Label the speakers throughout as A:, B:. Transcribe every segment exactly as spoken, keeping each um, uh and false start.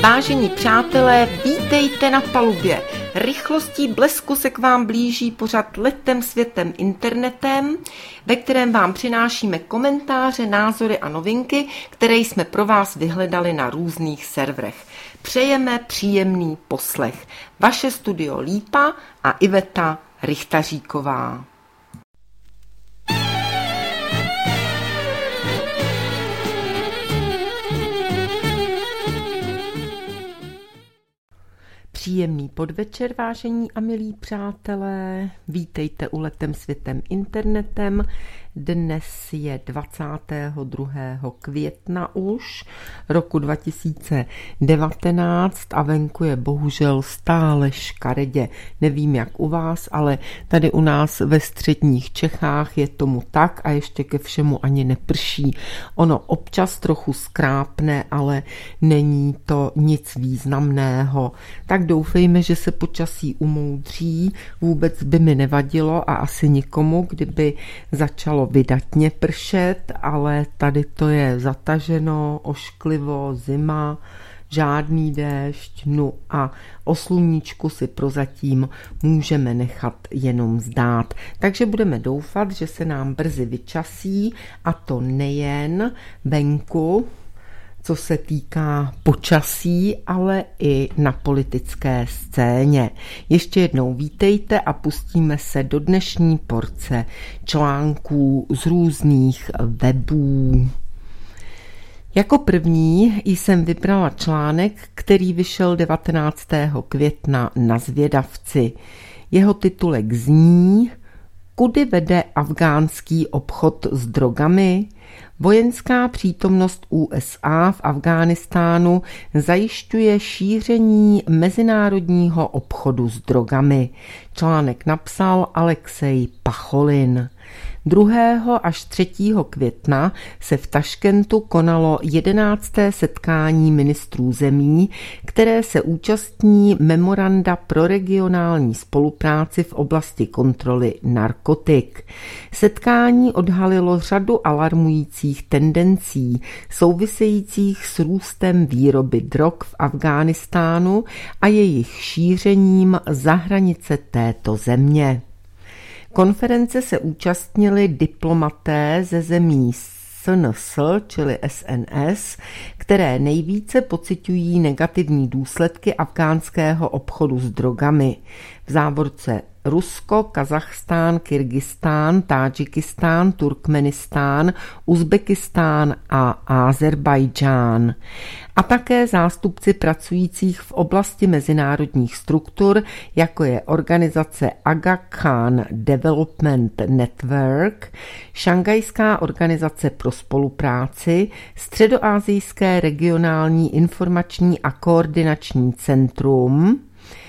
A: Vážení přátelé, vítejte na palubě. Rychlostí blesku se k vám blíží pořad Letem světem internetem, ve kterém vám přinášíme komentáře, názory a novinky, které jsme pro vás vyhledali na různých serverech. Přejeme příjemný poslech. Vaše studio Lípa a Iveta Richtaříková. Příjemný podvečer, vážení a milí přátelé. Vítejte u Letem světem internetem. Dnes je dvacátého druhého května už roku dva tisíce devatenáct a venku je bohužel stále škaredě. Nevím, jak u vás, ale tady u nás ve středních Čechách je tomu tak a ještě ke všemu ani neprší. Ono občas trochu skrápne, ale není to nic významného. Tak doufejme, že se počasí umoudří, vůbec by mi nevadilo a asi nikomu, kdyby začalo vydatně pršet, ale tady to je zataženo, ošklivo, zima, žádný déšť, no a o sluníčku si prozatím můžeme nechat jenom zdát. Takže budeme doufat, že se nám brzy vyčasí, a to nejen venku, co se týká počasí, ale i na politické scéně. Ještě jednou vítejte a pustíme se do dnešní porce článků z různých webů. Jako první jsem vybrala článek, který vyšel devatenáctého května na Zvědavci. Jeho titulek zní: Kudy vede afghánský obchod s drogami? Vojenská přítomnost U S A v Afghánistánu zajišťuje šíření mezinárodního obchodu s drogami. Článek napsal Alexej Pacholin. druhého až třetího května se v Taškentu konalo jedenácté setkání ministrů zemí, které se účastní memoranda pro regionální spolupráci v oblasti kontroly narkotik. Setkání odhalilo řadu alarmujících tendencí souvisejících s růstem výroby drog v Afghánistánu a jejich šířením za hranice této země. Konference se účastnili diplomaté ze zemí S N S, čili S N S, které nejvíce pociťují negativní důsledky afghánského obchodu s drogami. V závorce Rusko, Kazachstán, Kyrgyzstán, Tádžikistán, Turkmenistán, Uzbekistán a Azerbajdžán. A také zástupci pracujících v oblasti mezinárodních struktur, jako je organizace Aga Khan Development Network, Šangajská organizace pro spolupráci, Středoasijské regionální informační a koordinační centrum,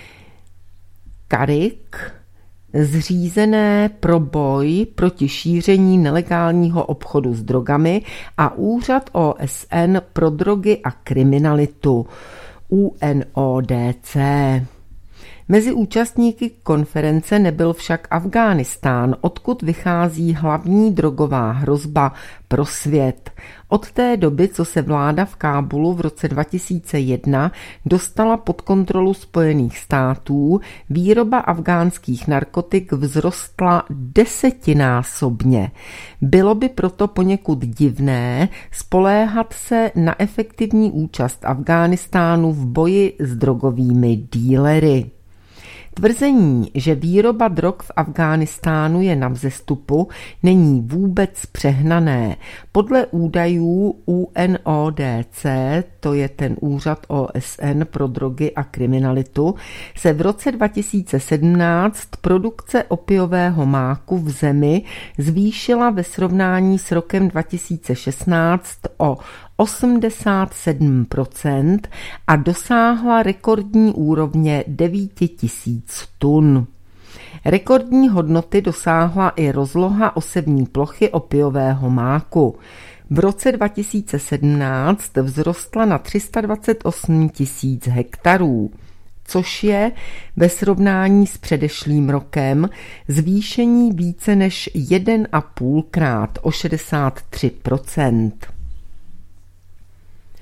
A: Karik, zřízené pro boj proti šíření nelegálního obchodu s drogami, a Úřad O S N pro drogy a kriminalitu U N O D C. Mezi účastníky konference nebyl však Afghánistán, odkud vychází hlavní drogová hrozba pro svět. Od té doby, co se vláda v Kábulu v roce dva tisíce jedna dostala pod kontrolu Spojených států, výroba afghánských narkotik vzrostla desetinásobně. Bylo by proto poněkud divné spoléhat se na efektivní účast Afghánistánu v boji s drogovými dílery. Tvrzení, že výroba drog v Afghánistánu je na vzestupu, není vůbec přehnané. Podle údajů U N O D C, to je ten Úřad O S N pro drogy a kriminalitu, se v roce dva tisíce sedmnáct produkce opiového máku v zemi zvýšila ve srovnání s rokem dva tisíce šestnáct o osmdesát sedm procent a dosáhla rekordní úrovně devět tisíc tun. Rekordní hodnoty dosáhla i rozloha osevní plochy opiového máku. V roce dva tisíce sedmnáct vzrostla na tři sta dvacet osm tisíc hektarů, což je ve srovnání s předešlým rokem zvýšení více než jeden a půl krát o šedesát tři procent.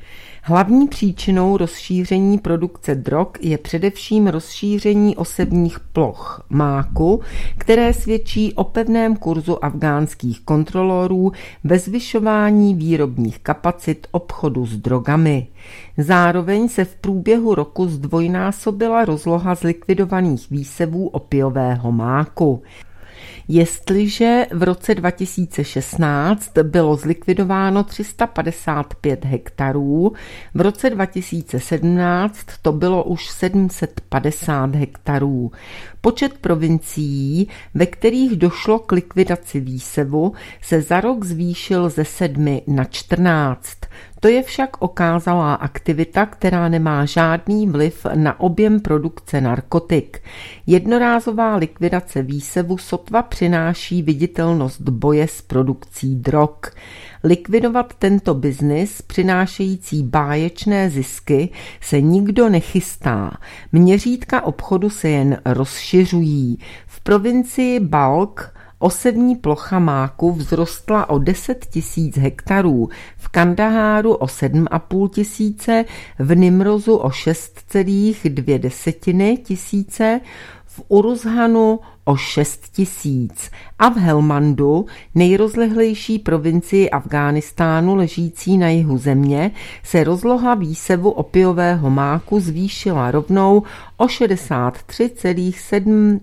A: Hlavní příčinou rozšíření produkce drog je především rozšíření osevních ploch máku, které svědčí o pevném kurzu afghánských kontrolorů ve zvyšování výrobních kapacit obchodu s drogami. Zároveň se v průběhu roku zdvojnásobila rozloha zlikvidovaných výsevů opiového máku. Jestliže v roce dva tisíce šestnáct bylo zlikvidováno tři sta padesát pět hektarů, v roce dva tisíce sedmnáct to bylo už sedm set padesát hektarů. Počet provincií, ve kterých došlo k likvidaci výsevu, se za rok zvýšil ze sedmi na čtrnáct. To je však okázalá aktivita, která nemá žádný vliv na objem produkce narkotik. Jednorázová likvidace výsevu sotva přináší viditelnost boje s produkcí drog. Likvidovat tento biznis, přinášející báječné zisky, se nikdo nechystá. Měřítka obchodu se jen rozšiřují. V provincii Balk osevní plocha máku vzrostla o deset tisíc hektarů, v Kandaháru o sedm a půl tisíce, v Nimrozu o šest celá dvě tisíce, v Uruzhanu o šest tisíc a v Helmandu, nejrozlehlejší provincii Afghánistánu ležící na jihu země, se rozloha výsevu opiového máku zvýšila rovnou o šedesát tři celá sedm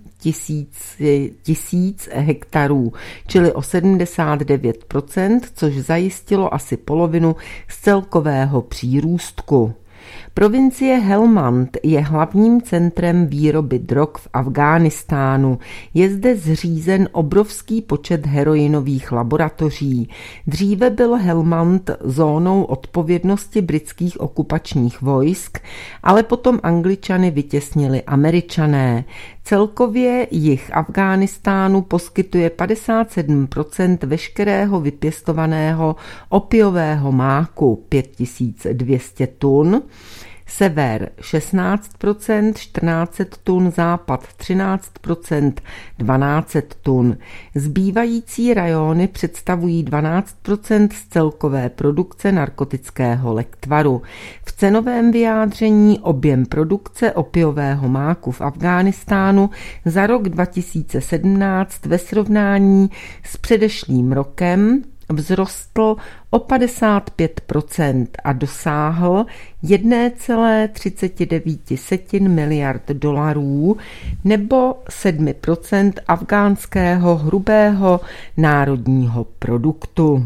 A: tisíc hektarů, čili o sedmdesát devět procent, což zajistilo asi polovinu z celkového přírůstku. Provincie Helmand je hlavním centrem výroby drog v Afghánistánu. Je zde zřízen obrovský počet heroinových laboratoří. Dříve byl Helmand zónou odpovědnosti britských okupačních vojsk, ale potom Angličany vytěsnili Američané. Celkově jih Afghánistánu poskytuje padesát sedm procent veškerého vypěstovaného opiového máku pět tisíc dvě stě tun, sever šestnáct procent, čtrnáct set tun, západ třináct procent, dvanáct set tun. Zbývající rajony představují dvanáct procent z celkové produkce narkotického lektvaru. V cenovém vyjádření objem produkce opiového máku v Afghánistánu za rok dva tisíce sedmnáct ve srovnání s předešlým rokem vzrostl o padesát pět procent a dosáhl jedna celá třicet devět miliard dolarů nebo sedm procent afgánského hrubého národního produktu.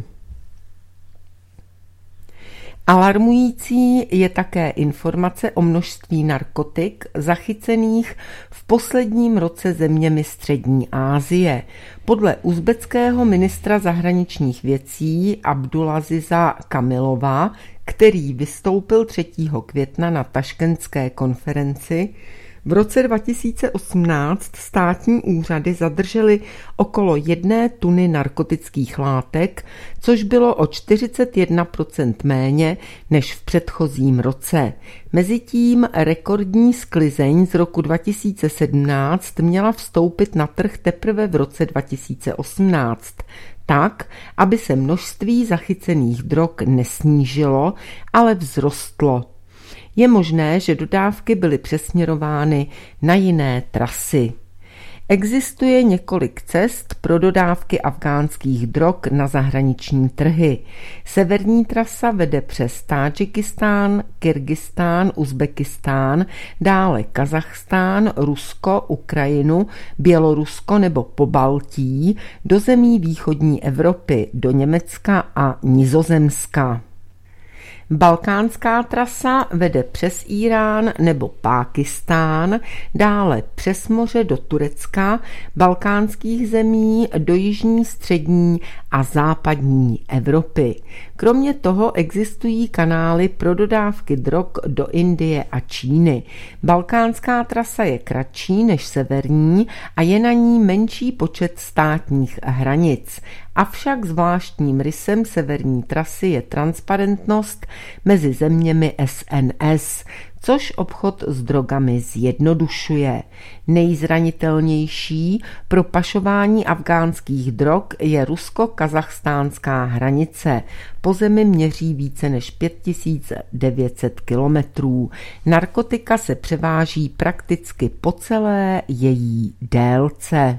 A: Alarmující je také informace o množství narkotik zachycených v posledním roce zeměmi Střední Asie. Podle uzbeckého ministra zahraničních věcí Abdulaziza Kamilova, který vystoupil třetího května na taškentské konferenci, v roce dva tisíce osmnáct státní úřady zadržely okolo jedné tuny narkotických látek, což bylo o čtyřicet jedna procent méně než v předchozím roce. Mezitím rekordní sklizeň z roku dva tisíce sedmnáct měla vstoupit na trh teprve v roce dva tisíce osmnáct. Tak, aby se množství zachycených drog nesnížilo, ale vzrostlo. Je možné, že dodávky byly přesměrovány na jiné trasy. Existuje několik cest pro dodávky afgánských drog na zahraniční trhy. Severní trasa vede přes Tádžikistán, Kyrgyzstán, Uzbekistán, dále Kazachstán, Rusko, Ukrajinu, Bělorusko nebo Pobaltí, do zemí východní Evropy, do Německa a Nizozemska. Balkánská trasa vede přes Írán nebo Pákistán, dále přes moře do Turecka, balkánských zemí do jižní, střední a západní Evropy. Kromě toho existují kanály pro dodávky drog do Indie a Číny. Balkánská trasa je kratší než severní a je na ní menší počet státních hranic. Avšak zvláštním rysem severní trasy je transparentnost mezi zeměmi S N S, což obchod s drogami zjednodušuje. Nejzranitelnější pro pašování afghánských drog je rusko-kazachstánská hranice. Po zemi měří více než pět tisíc devět set kilometrů. Narkotika se převáží prakticky po celé její délce.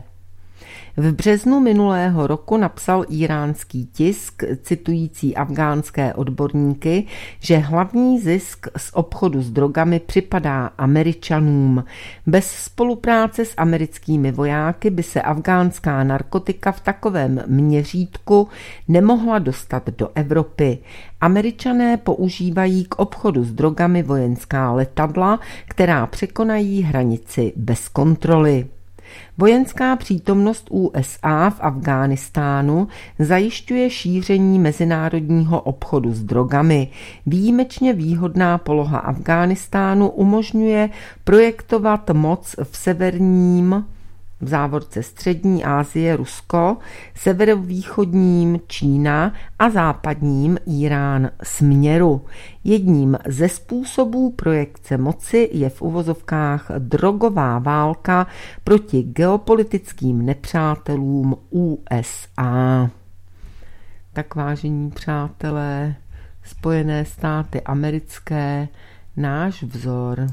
A: V březnu minulého roku napsal íránský tisk, citující afghánské odborníky, že hlavní zisk z obchodu s drogami připadá Američanům. Bez spolupráce s americkými vojáky by se afgánská narkotika v takovém měřítku nemohla dostat do Evropy. Američané používají k obchodu s drogami vojenská letadla, která překonají hranici bez kontroly. Vojenská přítomnost U S A v Afghánistánu zajišťuje šíření mezinárodního obchodu s drogami. Výjimečně výhodná poloha Afghánistánu umožňuje projektovat moc v severním, v závorce střední Asie Rusko, severovýchodním Čína a západním Irán směru. Jedním ze způsobů projekce moci je v uvozovkách drogová válka proti geopolitickým nepřátelům U S A. Tak vážení přátelé, Spojené státy americké, náš vzor.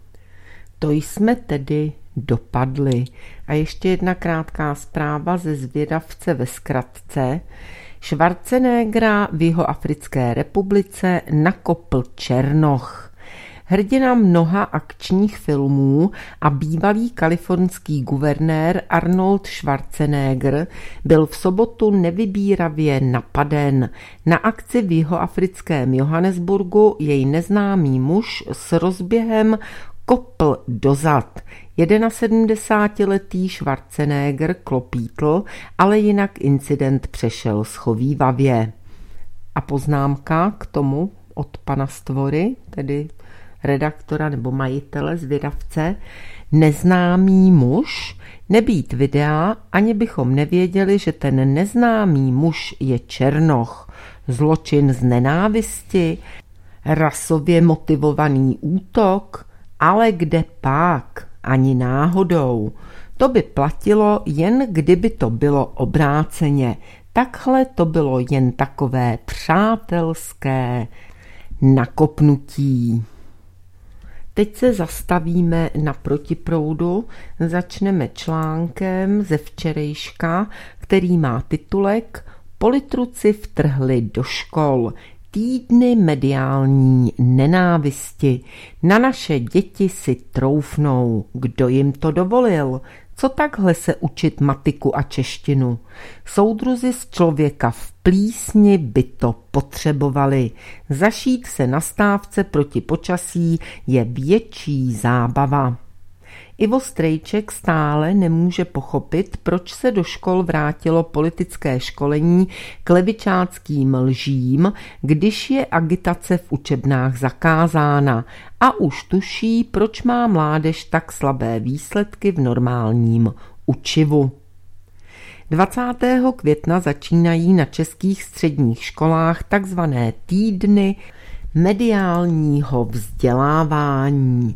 A: To jsme tedy dopadli. A ještě jedna krátká zpráva ze zvědavce ve zkratce. Schwarzeneggera v Jihoafrické republice nakopl černoch. Hrdina mnoha akčních filmů a bývalý kalifornský guvernér Arnold Schwarzenegger byl v sobotu nevybíravě napaden. Na akci v jihoafrickém Johannesburgu jej neznámý muž s rozběhem kopl dozad. sedmdesátiletý Schwarzenegger klopítl, ale jinak incident přešel schovívavě. A poznámka k tomu od pana Stvory, tedy redaktora nebo majitele zvědavce, neznámý muž, nebýt videa, ani bychom nevěděli, že ten neznámý muž je černoch. Zločin z nenávisti, rasově motivovaný útok, ale kde pak? Ani náhodou. To by platilo, jen kdyby to bylo obráceně. Takhle to bylo jen takové přátelské nakopnutí. Teď se zastavíme na protiproudu, začneme článkem ze včerejška, který má titulek Politruci vtrhli do škol. Týdny mediální nenávisti. Na naše děti si troufnou. Kdo jim to dovolil? Co takhle se učit matiku a češtinu? Soudruzi z Člověka v plísni by to potřebovali. Zašít se na stávce proti počasí je větší zábava. Ivo Strejček stále nemůže pochopit, proč se do škol vrátilo politické školení k levičáckým lžím, když je agitace v učebnách zakázána, a už tuší, proč má mládež tak slabé výsledky v normálním učivu. dvacátého května začínají na českých středních školách takzvané týdny mediálního vzdělávání,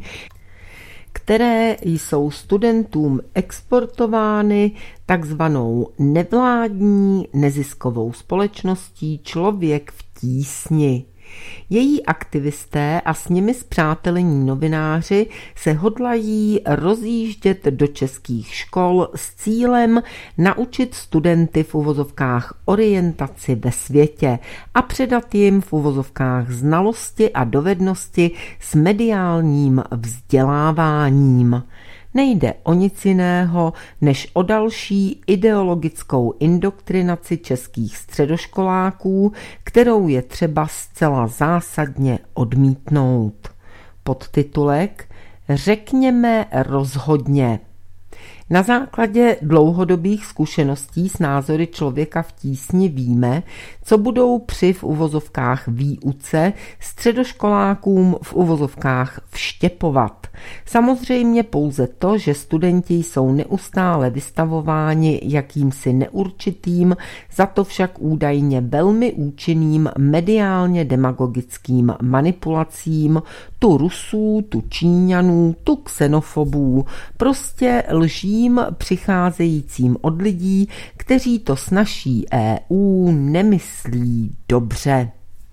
A: které jsou studentům exportovány takzvanou nevládní neziskovou společností Člověk v tísni. Její aktivisté a s nimi spřátelení novináři se hodlají rozjíždět do českých škol s cílem naučit studenty v uvozovkách orientaci ve světě a předat jim v uvozovkách znalosti a dovednosti s mediálním vzděláváním. Nejde o nic jiného, než o další ideologickou indoktrinaci českých středoškoláků, kterou je třeba zcela zásadně odmítnout. Podtitulek Řekněme rozhodně. Na základě dlouhodobých zkušeností s názory člověka v tísni víme, co budou při v uvozovkách výuce středoškolákům v uvozovkách vštěpovat. Samozřejmě pouze to, že studenti jsou neustále vystavováni jakýmsi neurčitým, za to však údajně velmi účinným mediálně demagogickým manipulacím tu Rusů, tu Číňanů, tu xenofobů, prostě lžím přicházejícím od lidí, kteří to s naší E U nemyslí dobře.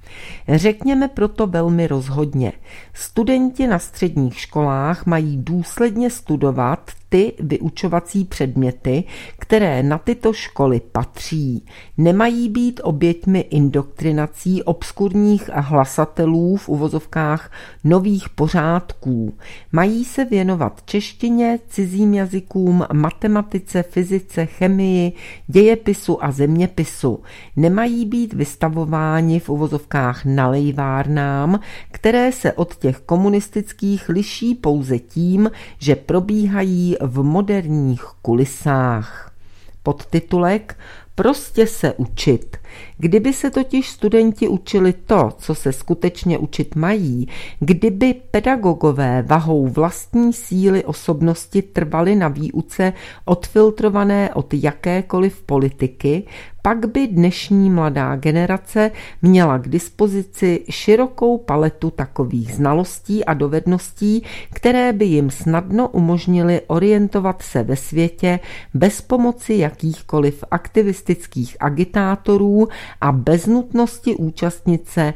A: Řekněme proto velmi rozhodně. Studenti na středních školách mají důsledně studovat ty vyučovací předměty, které na tyto školy patří. Nemají být oběťmi indoktrinací obskurních hlasatelů v uvozovkách nových pořádků. Mají se věnovat češtině, cizím jazykům, matematice, fyzice, chemii, dějepisu a zeměpisu. Nemají být vystavováni v uvozovkách nalejvárnám, které se od těch komunistických liší pouze tím, že probíhají v moderních kulisách. Podtitulek Prostě se učit. Kdyby se totiž studenti učili to, co se skutečně učit mají, kdyby pedagogové vahou vlastní síly osobnosti trvali na výuce odfiltrované od jakékoliv politiky, pak by dnešní mladá generace měla k dispozici širokou paletu takových znalostí a dovedností, které by jim snadno umožnily orientovat se ve světě bez pomoci jakýchkoliv aktivistických agitátorů a bez nutnosti účastnit se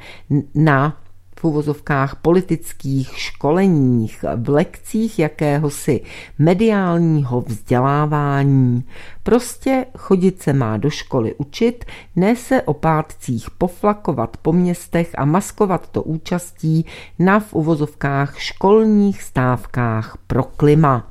A: na v uvozovkách politických školeních, v lekcích jakéhosi mediálního vzdělávání. Prostě chodit se má do školy učit, ne se o pátcích poflakovat po městech a maskovat to účastí na v uvozovkách školních stávkách pro klima.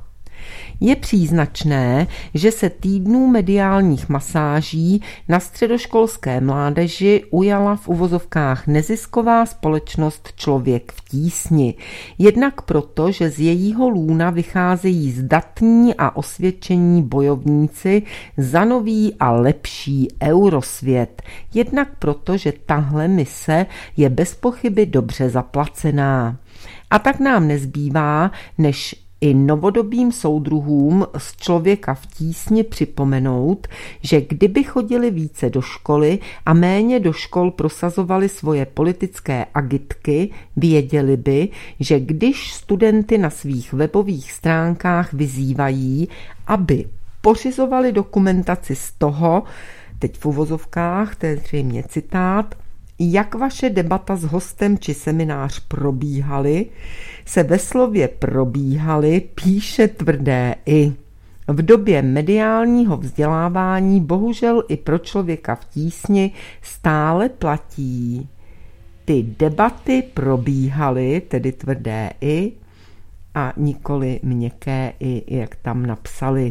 A: Je příznačné, že se týdnů mediálních masáží na středoškolské mládeži ujala v uvozovkách nezisková společnost Člověk v tísni. Jednak proto, že z jejího lůna vycházejí zdatní a osvědčení bojovníci za nový a lepší eurosvět. Jednak proto, že tahle mise je bez pochyby dobře zaplacená. A tak nám nezbývá, než i novodobým soudruhům z Člověka v tísni připomenout, že kdyby chodili více do školy a méně do škol prosazovali svoje politické agitky, věděli by, že když studenty na svých webových stránkách vyzývají, aby pořizovali dokumentaci z toho, teď v uvozovkách, to je zřejmě citát, jak vaše debata s hostem či seminář probíhaly, se ve slově probíhaly píše tvrdé i. V době mediálního vzdělávání bohužel i pro Člověka v tísni stále platí. Ty debaty probíhaly, tedy tvrdé i, a nikoli měkké i, jak tam napsali.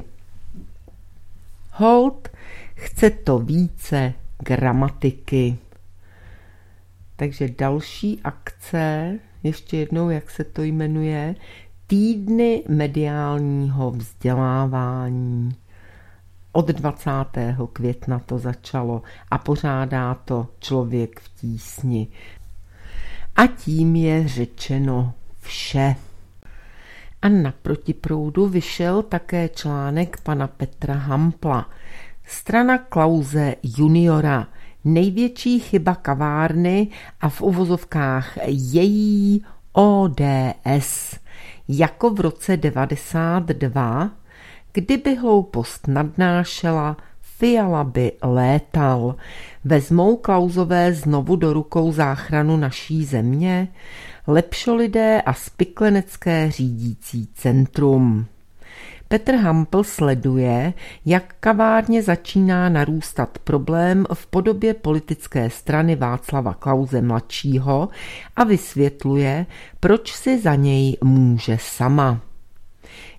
A: Hold, chce to více gramatiky. Takže další akce, ještě jednou, jak se to jmenuje, Týdny mediálního vzdělávání. Od dvacátého května to začalo a pořádá to Člověk v tísni. A tím je řečeno vše. A na Protiproudu vyšel také článek pana Petra Hampla. Strana Klause juniora. Největší chyba kavárny a v uvozovkách její O D S. Jako v roce devadesát dva, kdyby hloupost nadnášela, Fiala by létal. Vezmou Klausové znovu do rukou záchranu naší země? Lepšolidé a spiklenecké řídící centrum. Petr Hampl sleduje, jak kavárně začíná narůstat problém v podobě politické strany Václava Klause mladšího a vysvětluje, proč si za něj může sama.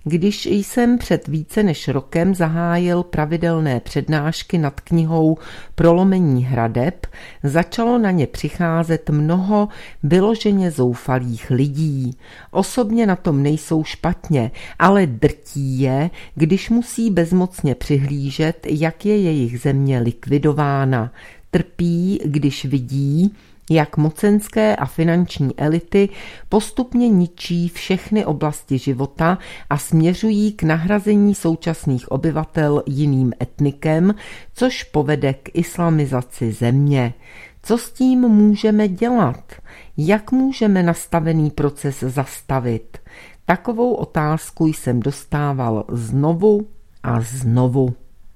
A: Když jsem před více než rokem zahájil pravidelné přednášky nad knihou Prolomení hradeb, začalo na ně přicházet mnoho vyloženě zoufalých lidí. Osobně na tom nejsou špatně, ale drtí je, když musí bezmocně přihlížet, jak je jejich země likvidována. Trpí, když vidí, jak mocenské a finanční elity postupně ničí všechny oblasti života a směřují k nahrazení současných obyvatel jiným etnikem, což povede k islamizaci země. Co s tím můžeme dělat? Jak můžeme nastavený proces zastavit? Takovou otázku jsem dostával znovu a znovu.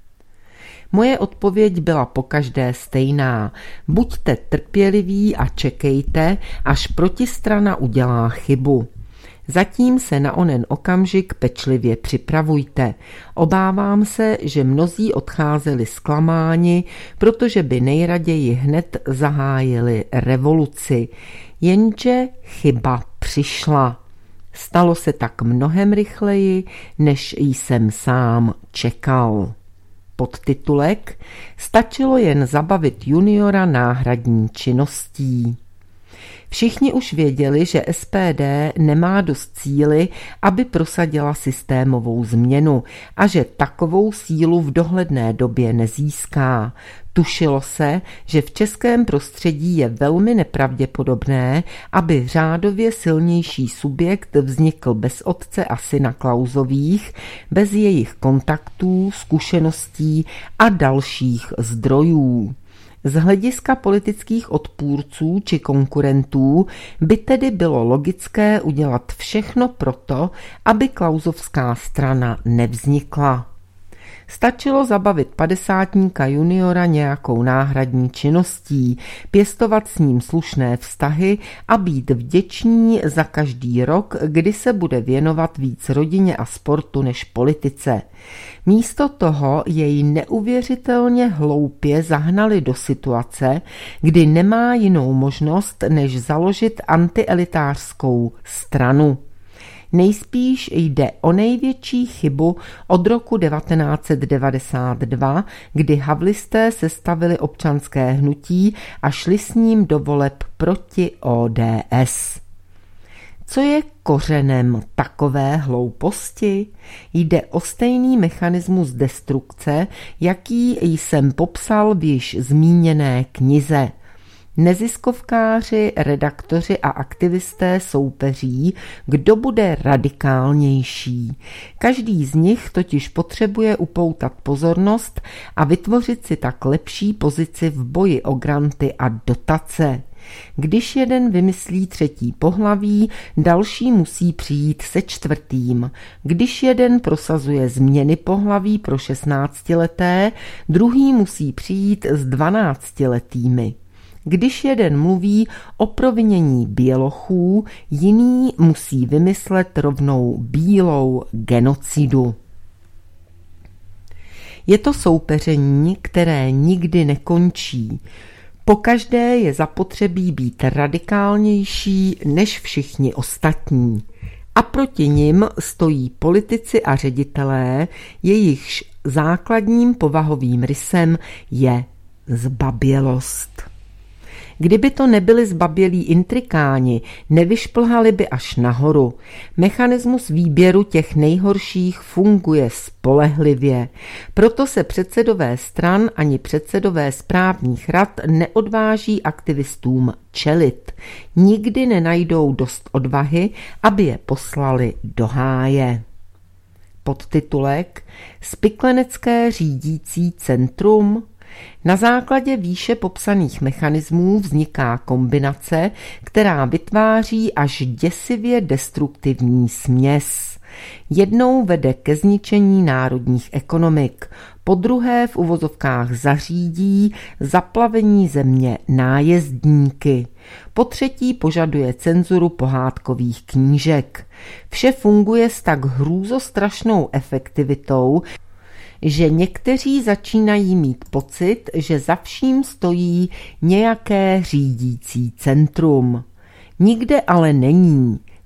A: Moje odpověď byla pokaždé stejná. Buďte trpěliví a čekejte, až protistrana udělá chybu. Zatím se na onen okamžik pečlivě připravujte. Obávám se, že mnozí odcházeli zklamáni, protože by nejraději hned zahájili revoluci. Jenže chyba přišla. Stalo se tak mnohem rychleji, než jsem sám čekal. Podtitulek: Stačilo jen zabavit juniora náhradní činností. Všichni už věděli, že S P D nemá dost síly, aby prosadila systémovou změnu a že takovou sílu v dohledné době nezíská. Tušilo se, že v českém prostředí je velmi nepravděpodobné, aby řádově silnější subjekt vznikl bez otce a syna Klausových, bez jejich kontaktů, zkušeností a dalších zdrojů. Z hlediska politických odpůrců či konkurentů by tedy bylo logické udělat všechno proto, aby klausovská strana nevznikla. Stačilo zabavit padesátníka juniora nějakou náhradní činností, pěstovat s ním slušné vztahy a být vděčný za každý rok, kdy se bude věnovat víc rodině a sportu než politice. Místo toho jej neuvěřitelně hloupě zahnali do situace, kdy nemá jinou možnost, než založit antielitářskou stranu. Nejspíš jde o největší chybu od roku devatenáct set devadesát dva, kdy havlisté sestavili občanské hnutí a šli s ním do voleb proti O D S. Co je kořenem takové hlouposti? Jde o stejný mechanismus destrukce, jaký jsem popsal v již zmíněné knize. Neziskovkáři, redaktoři a aktivisté soupeří, kdo bude radikálnější. Každý z nich totiž potřebuje upoutat pozornost a vytvořit si tak lepší pozici v boji o granty a dotace. Když jeden vymyslí třetí pohlaví, další musí přijít se čtvrtým. Když jeden prosazuje změny pohlaví pro šestnáctileté, druhý musí přijít s dvanáctiletými. Když jeden mluví o provinění bělochů, jiný musí vymyslet rovnou bílou genocidu. Je to soupeření, které nikdy nekončí. Pokaždé je zapotřebí být radikálnější než všichni ostatní. A proti nim stojí politici a ředitelé, jejichž základním povahovým rysem je zbabělost. Kdyby to nebyli zbabělí intrikáni, nevyšplhali by až nahoru. Mechanismus výběru těch nejhorších funguje spolehlivě. Proto se předsedové stran ani předsedové správních rad neodváží aktivistům čelit. Nikdy nenajdou dost odvahy, aby je poslali do háje. Podtitulek: Spiklenecké řídící centrum. Na základě výše popsaných mechanismů vzniká kombinace, která vytváří až děsivě destruktivní směs. Jednou vede ke zničení národních ekonomik, podruhé v uvozovkách zařídí zaplavení země nájezdníky, potřetí požaduje cenzuru pohádkových knížek. Vše funguje s tak hrůzostrašnou efektivitou, že někteří začínají mít pocit, že za vším stojí nějaké řídící centrum. Nikde ale není.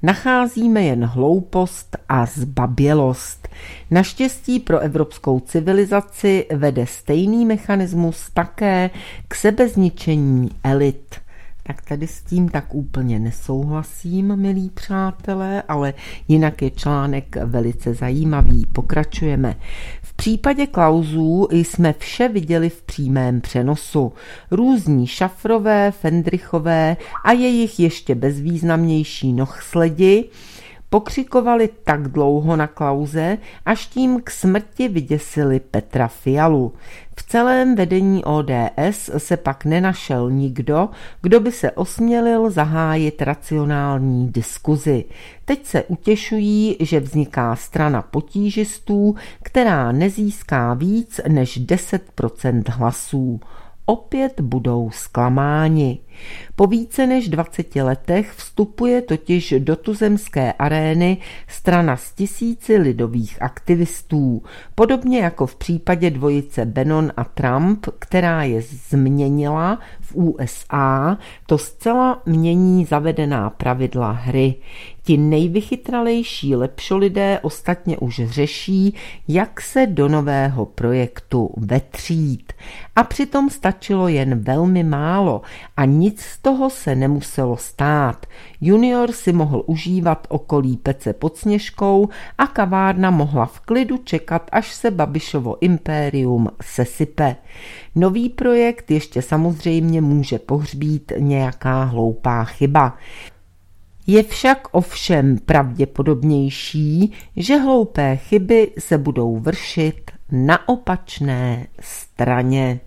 A: nacházíme jen hloupost a zbabělost. Naštěstí pro evropskou civilizaci vede stejný mechanismus také k sebezničení elit. Tak tady s tím tak úplně nesouhlasím, milí přátelé, ale jinak je článek velice zajímavý. Pokračujeme. V případě Klausů jsme vše viděli v přímém přenosu. Různí Šafrové, Fendrichové a jejich ještě bezvýznamnější nohsledi pokřikovali tak dlouho na Klause, až tím k smrti vyděsili Petra Fialu. V celém vedení O D S se pak nenašel nikdo, kdo by se osmělil zahájit racionální diskuzi. Teď se utěšují, že vzniká strana potížistů, která nezíská víc než deset procent hlasů. Opět budou zklamáni. Po více než dvaceti letech vstupuje totiž do tuzemské arény strana z tisíci lidových aktivistů, podobně jako v případě dvojice Bannon a Trump, která je změnila v U S A, to zcela mění zavedená pravidla hry. Ti nejvychytralejší lepšolidé ostatně už řeší, jak se do nového projektu vetřít. A přitom stačilo jen velmi málo a nic z toho se nemuselo stát. Junior si mohl užívat okolí pece pod Sněžkou a kavárna mohla v klidu čekat, až se Babišovo impérium sesype. Nový projekt ještě samozřejmě může pohřbít nějaká hloupá chyba. Je však ovšem pravděpodobnější, že hloupé chyby se budou vršit na opačné straně.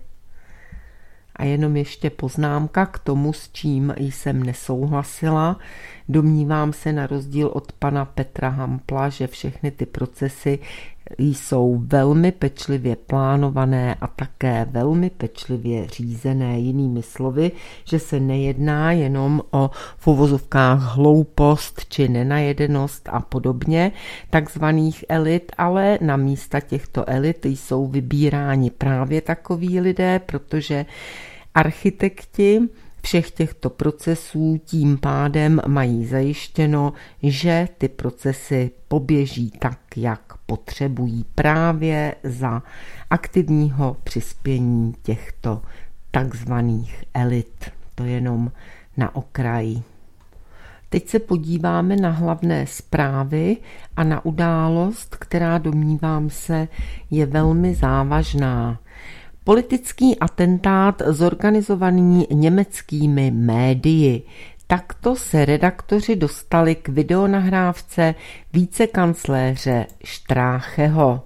A: A jenom ještě poznámka k tomu, s čím jsem nesouhlasila. Domnívám se na rozdíl od pana Petra Hampla, že všechny ty procesy jsou velmi pečlivě plánované a také velmi pečlivě řízené. Jinými slovy, že se nejedná jenom o v uvozovkách hloupost či nenajedenost a podobně takzvaných elit, ale na místa těchto elit jsou vybíráni právě takoví lidé, protože architekti všech těchto procesů tím pádem mají zajištěno, že ty procesy poběží tak, jak potřebují právě za aktivního přispění těchto takzvaných elit. To jenom na okraji. Teď se podíváme na hlavné zprávy a na událost, která domnívám se je velmi závažná. Politický atentát zorganizovaný německými médii. Takto se redaktoři dostali k videonahrávce vicekancléře Strácheho.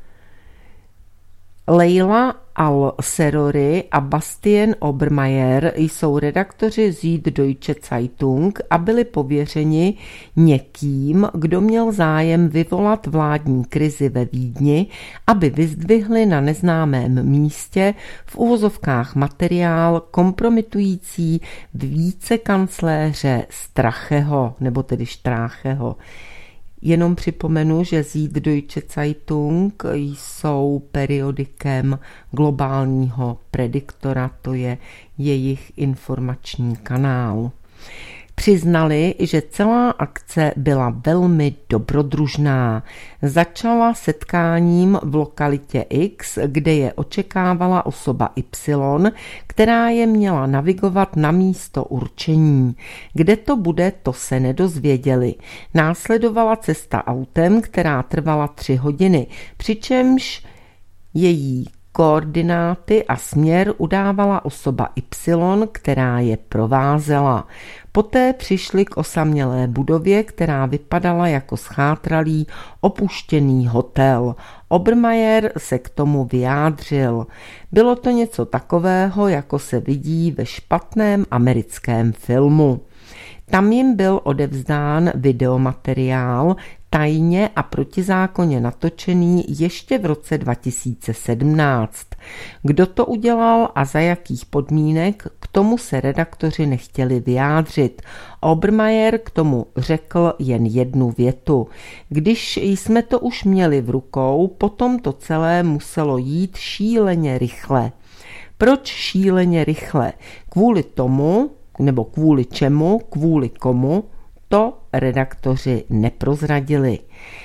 A: Leila Al-Serori a Bastien Obermeier jsou redaktoři Süddeutsche Zeitung a byli pověřeni někým, kdo měl zájem vyvolat vládní krizi ve Vídni, aby vyzdvihli na neznámém místě v uvozovkách materiál kompromitující vicekancléře Stracheho, nebo tedy Strácheho. Jenom připomenu, že Süddeutsche Zeitung jsou periodikem globálního prediktora, to je jejich informační kanál. Přiznali, že celá akce byla velmi dobrodružná. Začala setkáním v lokalitě X, kde je očekávala osoba Y, která je měla navigovat na místo určení. Kde to bude, to se nedozvěděli. Následovala cesta autem, která trvala tři hodiny, přičemž její koordináty a směr udávala osoba Y, která je provázela. Poté přišli k osamělé budově, která vypadala jako schátralý opuštěný hotel. Obermeier se k tomu vyjádřil. Bylo to něco takového, jako se vidí ve špatném americkém filmu. Tam jim byl odevzdán videomateriál, tajně a protizákonně natočený ještě v roce dva tisíce sedmnáct. Kdo to udělal a za jakých podmínek, k tomu se redaktoři nechtěli vyjádřit. Obermeier k tomu řekl jen jednu větu. Když jsme to už měli v rukou, potom to celé muselo jít šíleně rychle. Proč šíleně rychle? Kvůli tomu, nebo kvůli čemu, kvůli komu, To redaktoři neprozradili.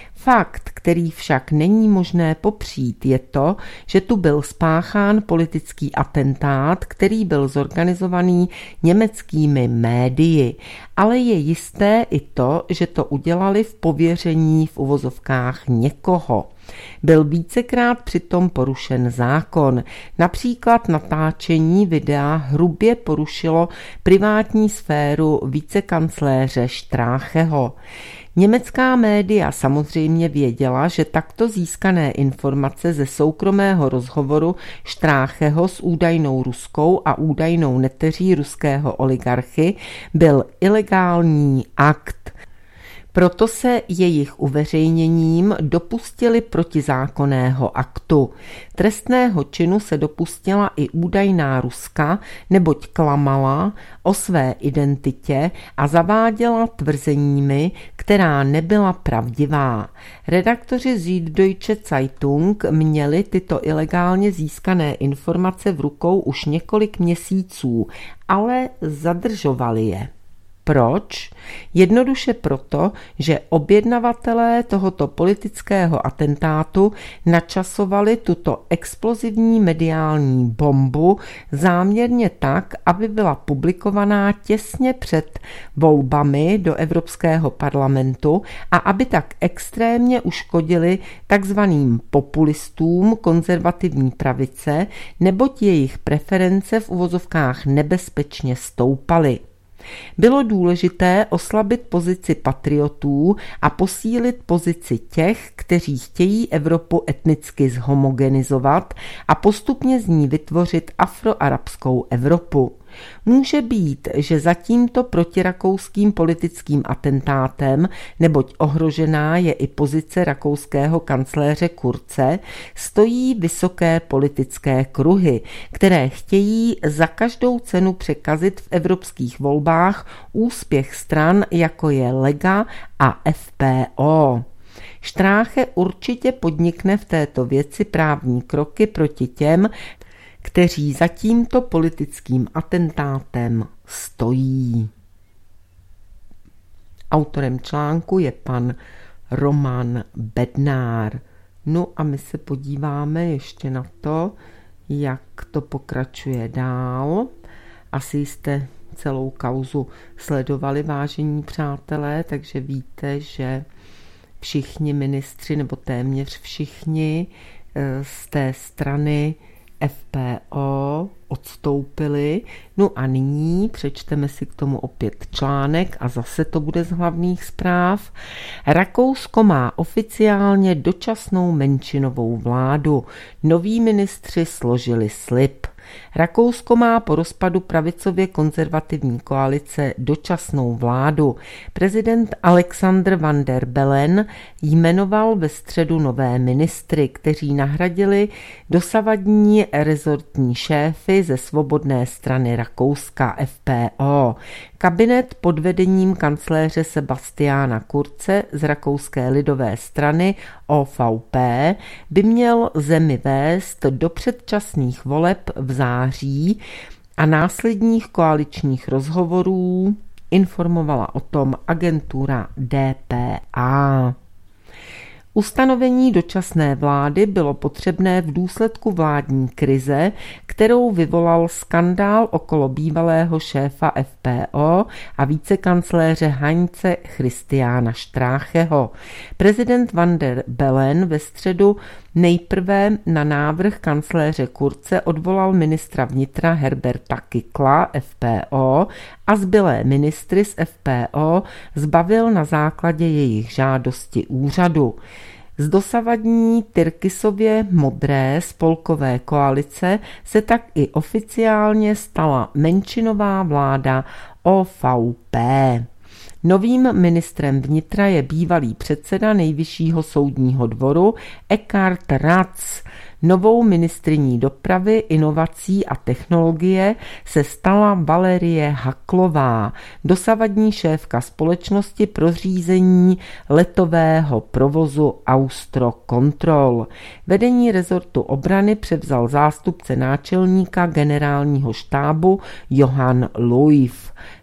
A: Fakt, který však není možné popřít, je to, že tu byl spáchán politický atentát, který byl zorganizovaný německými médii, ale je jisté i to, že to udělali v pověření v uvozovkách někoho. Byl vícekrát přitom porušen zákon. Například natáčení videa hrubě porušilo privátní sféru vicekancléře Strácheho. Německá média samozřejmě věděla, že takto získané informace ze soukromého rozhovoru Strácheho s údajnou ruskou a údajnou neteří ruského oligarchy byl ilegální akt. Proto se jejich uveřejněním dopustili protizákonného aktu. Trestného činu se dopustila i údajná Ruska, neboť klamala o své identitě a zaváděla tvrzeními, která nebyla pravdivá. Redaktoři Süddeutsche Zeitung měli tyto ilegálně získané informace v rukou už několik měsíců, ale zadržovali je. Proč? Jednoduše proto, že objednavatelé tohoto politického atentátu načasovali tuto explozivní mediální bombu záměrně tak, aby byla publikovaná těsně před volbami do Evropského parlamentu a aby tak extrémně uškodili takzvaným populistům konzervativní pravice, neboť jejich preference v uvozovkách nebezpečně stoupaly. Bylo důležité oslabit pozici patriotů a posílit pozici těch, kteří chtějí Evropu etnicky zhomogenizovat a postupně z ní vytvořit afroarabskou Evropu. Může být, že za tímto protirakouským politickým atentátem, neboť ohrožená je i pozice rakouského kancléře Kurze, stojí vysoké politické kruhy, které chtějí za každou cenu překazit v evropských volbách úspěch stran, jako je Lega a F P O. Stráche určitě podnikne v této věci právní kroky proti těm, kteří za tímto politickým atentátem stojí. Autorem článku je pan Roman Bednár. No a my se podíváme ještě na to, jak to pokračuje dál. Asi jste celou kauzu sledovali, vážení přátelé, takže víte, že všichni ministři, nebo téměř všichni z té strany F P O odstoupili. No a nyní přečteme si k tomu opět článek a zase to bude z hlavních zpráv. Rakousko má oficiálně dočasnou menšinovou vládu. Noví ministři složili slib. Rakousko má po rozpadu pravicově konzervativní koalice dočasnou vládu. Prezident Alexander Van der Bellen jmenoval ve středu nové ministry, kteří nahradili dosavadní rezortní šéfy ze Svobodné strany Rakouska F P O. Kabinet pod vedením kancléře Sebastiana Kurze z Rakouské lidové strany O V P by měl zemi vést do předčasných voleb v září a následních koaličních rozhovorů, informovala o tom agentura D P A. Ustanovení dočasné vlády bylo potřebné v důsledku vládní krize, kterou vyvolal skandál okolo bývalého šéfa F P O a vicekancléře Heinze Christiana Strácheho. Prezident Van der Bellen ve středu nejprve na návrh kancléře Kurze odvolal ministra vnitra Herberta Kickla F P O a zbylé ministry z F P O zbavil na základě jejich žádosti úřadu. Z dosavadní Tyrkisově modré spolkové koalice se tak i oficiálně stala menšinová vláda O V P. Novým ministrem vnitra je bývalý předseda Nejvyššího soudního dvoru Eckhard Ratz. Novou ministryní dopravy, inovací a technologie se stala Valerie Haklová, dosavadní šéfka společnosti pro řízení letového provozu Austro Control. Vedení rezortu obrany převzal zástupce náčelníka generálního štábu Johann Luif.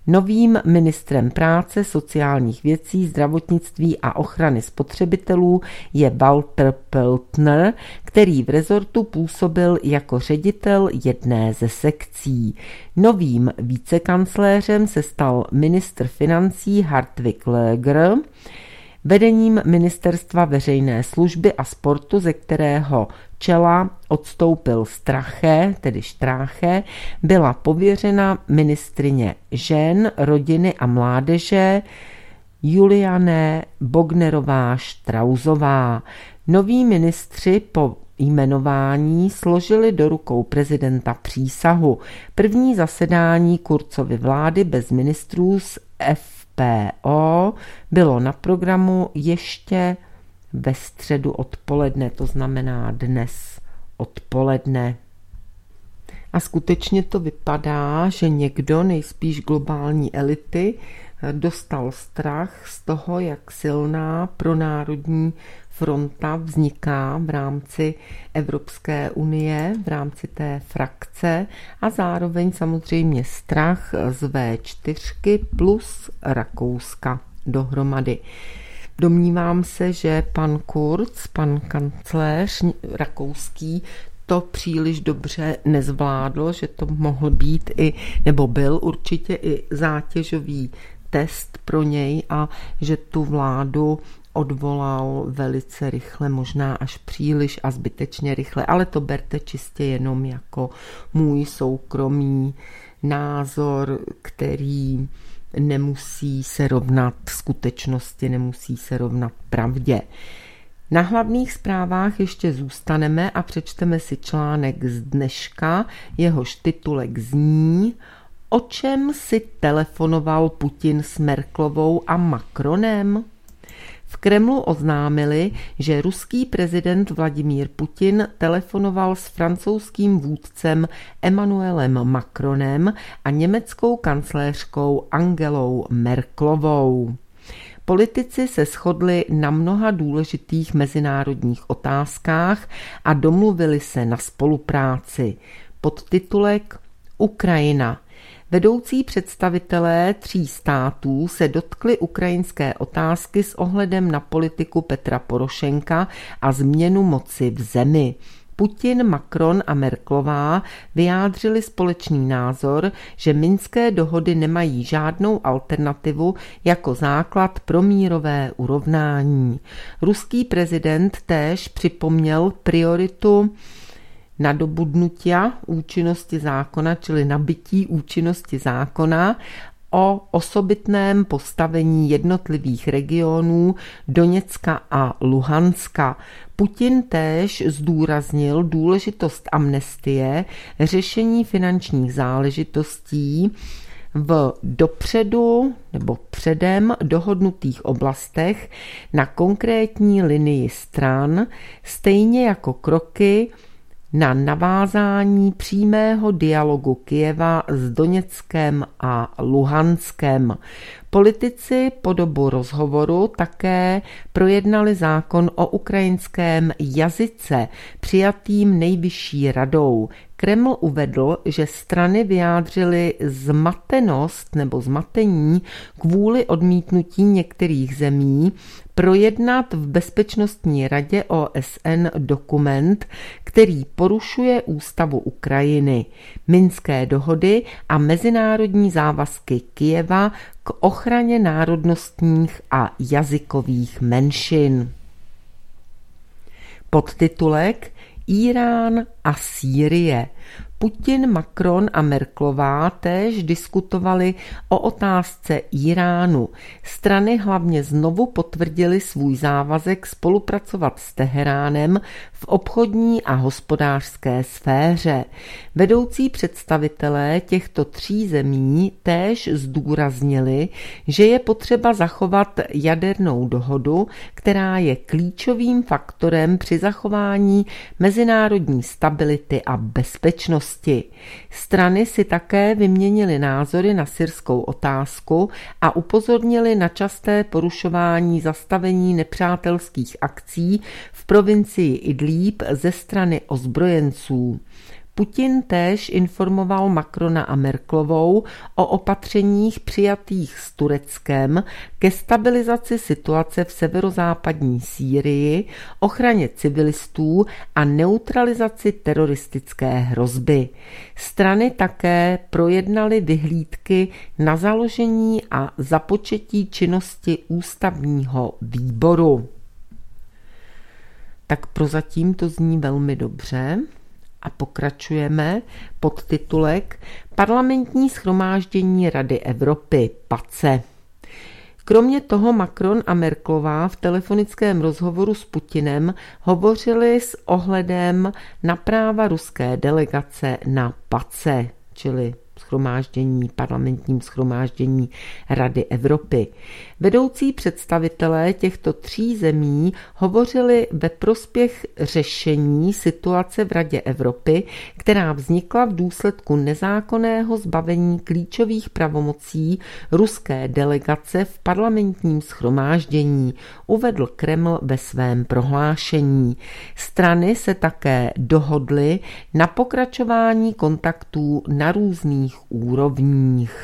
A: Novým ministrem práce, sociálních věcí, zdravotnictví a ochrany spotřebitelů je Walter Peltner, který v rezortu působil jako ředitel jedné ze sekcí. Novým vicekancléřem se stal ministr financí Hartwig Löger. Vedením ministerstva veřejné služby a sportu, ze kterého čela odstoupil Strache, tedy Štráche, byla pověřena ministryně žen, rodiny a mládeže Juliane Bognerová-Štrausová. Noví ministři po jmenování složili do rukou prezidenta přísahu. První zasedání Kurzovy vlády bez ministrů z F P O bylo na programu ještě ve středu odpoledne, to znamená dnes odpoledne. A skutečně to vypadá, že někdo, nejspíš globální elity, dostal strach z toho, jak silná pronárodní fronta vzniká v rámci Evropské unie, v rámci té frakce a zároveň samozřejmě strach z vé čtyřky plus Rakouska dohromady. Domnívám se, že pan Kurz, pan kancléř rakouský, to příliš dobře nezvládl, že to mohl být i, nebo byl určitě i zátěžový test pro něj a že tu vládu odvolal velice rychle, možná až příliš a zbytečně rychle, ale to berte čistě jenom jako můj soukromý názor, který nemusí se rovnat skutečnosti, nemusí se rovnat pravdě. Na hlavních zprávách ještě zůstaneme a přečteme si článek z dneška, jehož titulek zní: O čem si telefonoval Putin s Merkelovou a Macronem? V Kremlu oznámili, že ruský prezident Vladimír Putin telefonoval s francouzským vůdcem Emmanuelem Macronem a německou kancléřkou Angelou Merkelovou. Politici se shodli na mnoha důležitých mezinárodních otázkách a domluvili se na spolupráci. Podtitulek Ukrajina. Vedoucí představitelé tří států se dotkli ukrajinské otázky s ohledem na politiku Petra Porošenka a změnu moci v zemi. Putin, Macron a Merkelová vyjádřili společný názor, že minské dohody nemají žádnou alternativu jako základ pro mírové urovnání. Ruský prezident též připomněl prioritu nadobudnutia účinnosti zákona, čili nabytí účinnosti zákona o osobitném postavení jednotlivých regionů Doněcka a Luhanska. Putin též zdůraznil důležitost amnestie, řešení finančních záležitostí v dopředu nebo předem dohodnutých oblastech na konkrétní linii stran, stejně jako kroky na navázání přímého dialogu Kyjeva s Doněckem a Luhanskem. Politici po dobu rozhovoru také projednali zákon o ukrajinském jazyce přijatým nejvyšší radou. Kreml uvedl, že strany vyjádřily zmatenost nebo zmatení kvůli odmítnutí některých zemí projednat v Bezpečnostní radě O S N dokument, který porušuje ústavu Ukrajiny, minské dohody a mezinárodní závazky Kyjeva k ochraně národnostních a jazykových menšin. Podtitulek Írán a Sýrie. Putin, Macron a Merkelová též diskutovali o otázce Íránu. Strany hlavně znovu potvrdily svůj závazek spolupracovat s Teheránem v obchodní a hospodářské sféře. Vedoucí představitelé těchto tří zemí též zdůraznili, že je potřeba zachovat jadernou dohodu, která je klíčovým faktorem při zachování mezinárodní stability a bezpečnosti. Strany si také vyměnily názory na syrskou otázku a upozornili na časté porušování zastavení nepřátelských akcí v provincii Idlíb ze strany ozbrojenců. Putin též informoval Macrona a Merkelovou o opatřeních přijatých s Tureckem ke stabilizaci situace v severozápadní Sýrii, ochraně civilistů a neutralizaci teroristické hrozby. Strany také projednaly vyhlídky na založení a započetí činnosti ústavního výboru. Tak prozatím to zní velmi dobře a pokračujeme. Podtitulek Parlamentní shromáždění Rady Evropy PACE. Kromě toho Macron a Merkelová v telefonickém rozhovoru s Putinem hovořili s ohledem na práva ruské delegace na PACE, čili shromáždění, parlamentním shromáždění Rady Evropy. Vedoucí představitelé těchto tří zemí hovořili ve prospěch řešení situace v Radě Evropy, která vznikla v důsledku nezákonného zbavení klíčových pravomocí ruské delegace v parlamentním shromáždění, uvedl Kreml ve svém prohlášení. Strany se také dohodly na pokračování kontaktů na různých úrovních.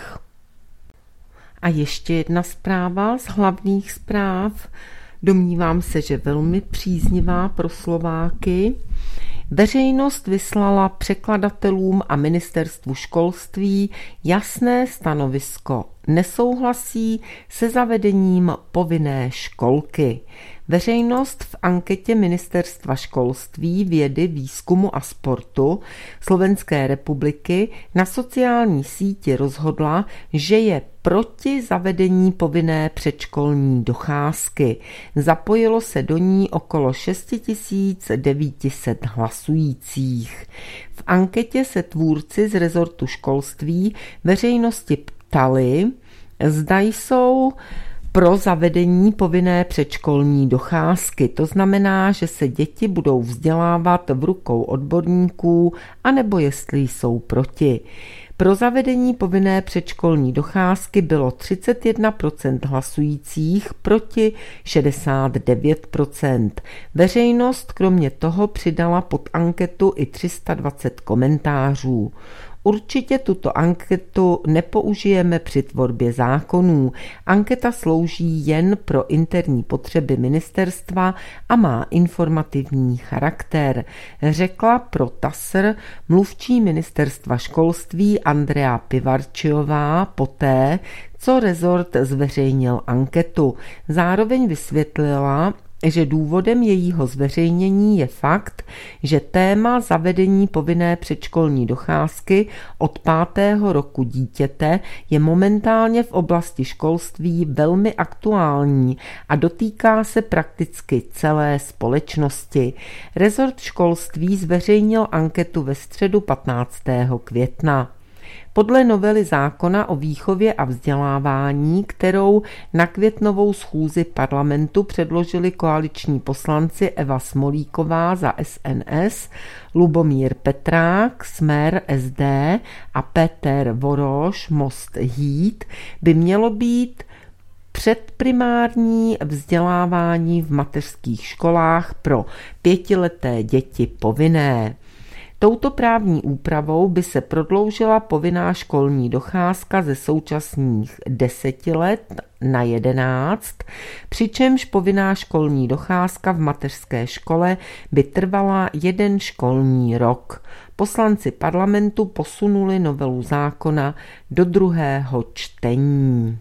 A: A ještě jedna zpráva z hlavních zpráv, domnívám se, že velmi příznivá pro Slováky. Veřejnost vyslala překladatelům a ministerstvu školství jasné stanovisko. Nesouhlasí se zavedením povinné školky. Veřejnost v anketě Ministerstva školství, vědy, výzkumu a sportu Slovenské republiky na sociální síti rozhodla, že je proti zavedení povinné předškolní docházky. Zapojilo se do ní okolo šest tisíc devět set hlasujících. V anketě se tvůrci z rezortu školství veřejnosti ptali, zda jsou pro zavedení povinné předškolní docházky. To znamená, že se děti budou vzdělávat v rukou odborníků, anebo jestli jsou proti. Pro zavedení povinné předškolní docházky bylo třicet jedna procent hlasujících, proti šedesát devět procent. Veřejnost kromě toho přidala pod anketu i tři sta dvacet komentářů. Určitě tuto anketu nepoužijeme při tvorbě zákonů. Anketa slouží jen pro interní potřeby ministerstva a má informativní charakter, řekla pro T A S R mluvčí ministerstva školství Andrea Pivarčiová poté, co rezort zveřejnil anketu. Zároveň vysvětlila, že důvodem jejího zveřejnění je fakt, že téma zavedení povinné předškolní docházky od pátého roku dítěte je momentálně v oblasti školství velmi aktuální a dotýká se prakticky celé společnosti. Rezort školství zveřejnil anketu ve středu patnáctého května. Podle novely zákona o výchově a vzdělávání, kterou na květnovou schůzi parlamentu předložili koaliční poslanci Eva Smolíková za S N S, Lubomír Petrák, Smer S D a Petr Voroš, Most Híd, by mělo být předprimární vzdělávání v mateřských školách pro pětileté děti povinné. Touto právní úpravou by se prodloužila povinná školní docházka ze současných deseti let na jedenáct, přičemž povinná školní docházka v mateřské škole by trvala jeden školní rok. Poslanci parlamentu posunuli novelu zákona do druhého čtení.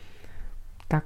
A: Tak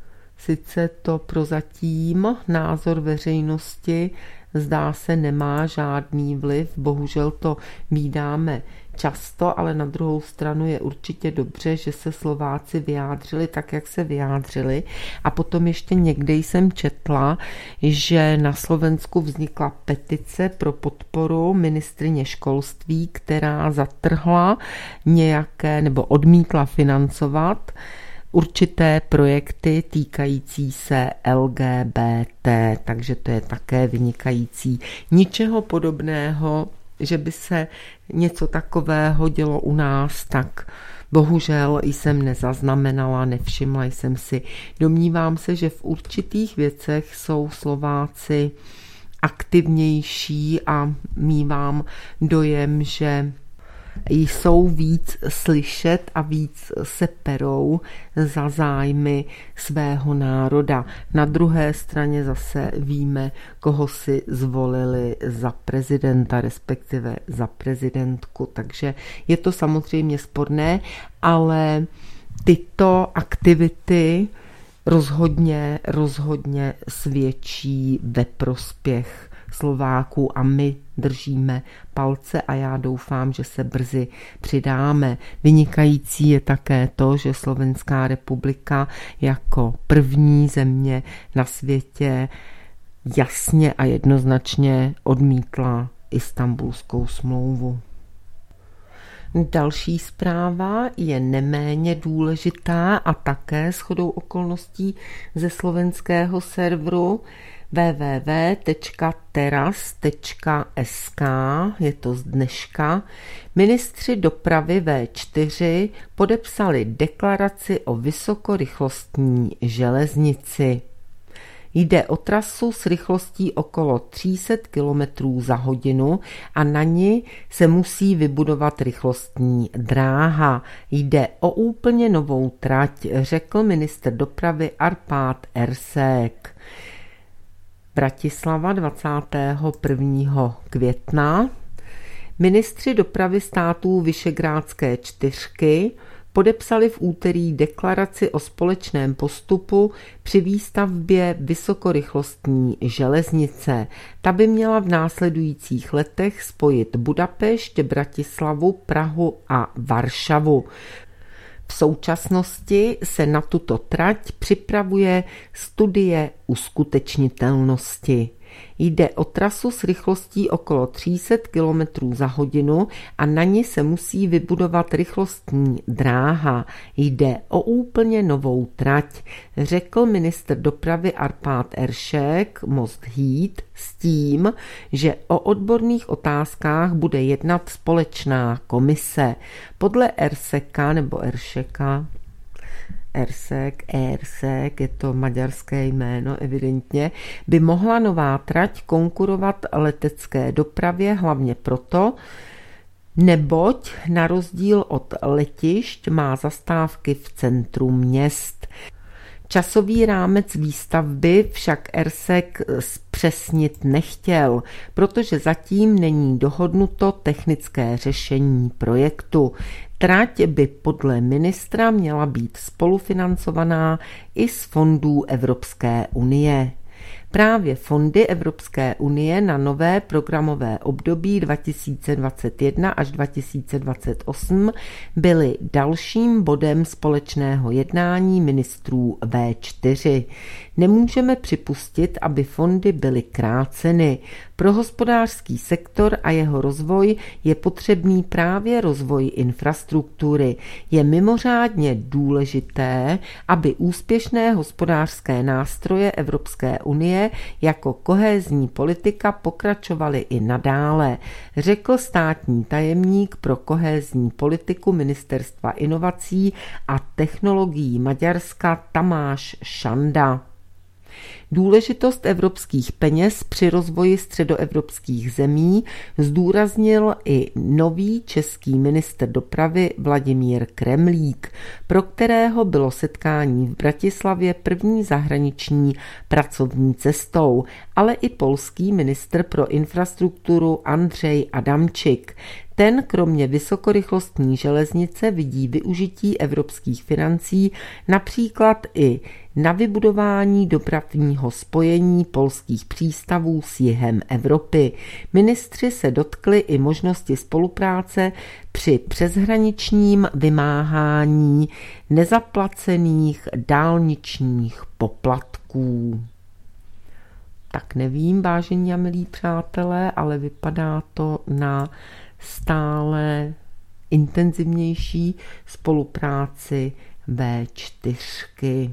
A: sice to prozatím názor veřejnosti zdá se nemá žádný vliv, bohužel to vídáme často, ale na druhou stranu je určitě dobře, že se Slováci vyjádřili tak, jak se vyjádřili. A potom ještě někde jsem četla, že na Slovensku vznikla petice pro podporu ministryně školství, která zatrhla nějaké nebo odmítla financovat určité projekty týkající se L G B T, takže to je také vynikající. Ničeho podobného, že by se něco takového dělo u nás, tak bohužel jsem nezaznamenala, nevšimla jsem si. Domnívám se, že v určitých věcech jsou Slováci aktivnější a mívám dojem, že jsou víc slyšet a víc se perou za zájmy svého národa. Na druhé straně zase víme, koho si zvolili za prezidenta, respektive za prezidentku, takže je to samozřejmě sporné, ale tyto aktivity rozhodně, rozhodně svědčí ve prospěch Slováků a my držíme palce a já doufám, že se brzy přidáme. Vynikající je také to, že Slovenská republika jako první země na světě jasně a jednoznačně odmítla Istanbulskou smlouvu. Další zpráva je neméně důležitá a také shodou okolností ze slovenského serveru w w w tečka teraz tečka es ká, je to z dneška. Ministři dopravy vé čtyři podepsali deklaraci o vysokorychlostní železnici. Jde o trasu s rychlostí okolo tři sta kilometrů za hodinu a na ní se musí vybudovat rychlostní dráha. Jde o úplně novou trať, řekl ministr dopravy Arpád Ersek. Bratislava dvacátého prvního května. Ministři dopravy států Visegrádské čtyřky podepsali v úterý deklaraci o společném postupu při výstavbě vysokorychlostní železnice. Ta by měla v následujících letech spojit Budapešť, Bratislavu, Prahu a Varšavu. V současnosti se na tuto trať připravuje studie uskutečnitelnosti. Jde o trasu s rychlostí okolo tři sta kilometrů za hodinu a na ní se musí vybudovat rychlostní dráha. Jde o úplně novou trať, řekl ministr dopravy Arpád Ersek Most Híd s tím, že o odborných otázkách bude jednat společná komise. Podle Erseka nebo Eršeka, Ersek, Ersek, je to maďarské jméno evidentně, by mohla nová trať konkurovat letecké dopravě hlavně proto, neboť na rozdíl od letišť má zastávky v centru měst. Časový rámec výstavby však Ersek zpřesnit nechtěl, protože zatím není dohodnuto technické řešení projektu. Trať by podle ministra měla být spolufinancovaná i z fondů Evropské unie. Právě fondy Evropské unie na nové programové období dva tisíce dvacet jedna až dva tisíce dvacet osm byly dalším bodem společného jednání ministrů vé čtyři. Nemůžeme připustit, aby fondy byly kráceny. Pro hospodářský sektor a jeho rozvoj je potřebný právě rozvoj infrastruktury. Je mimořádně důležité, aby úspěšné hospodářské nástroje Evropské unie jako kohézní politika pokračovaly i nadále, řekl státní tajemník pro kohézní politiku Ministerstva inovací a technologií Maďarska Tamáš Šanda. Důležitost evropských peněz při rozvoji středoevropských zemí zdůraznil i nový český ministr dopravy Vladimír Kremlík, pro kterého bylo setkání v Bratislavě první zahraniční pracovní cestou, ale i polský ministr pro infrastrukturu Andřej Adamčik. Ten kromě vysokorychlostní železnice vidí využití evropských financí například i na vybudování dopravního spojení polských přístavů s jihem Evropy. Ministři se dotkli i možnosti spolupráce při přeshraničním vymáhání nezaplacených dálničních poplatků. Tak nevím, vážení a milí přátelé, ale vypadá to na stále intenzivnější spolupráci vé čtyřky.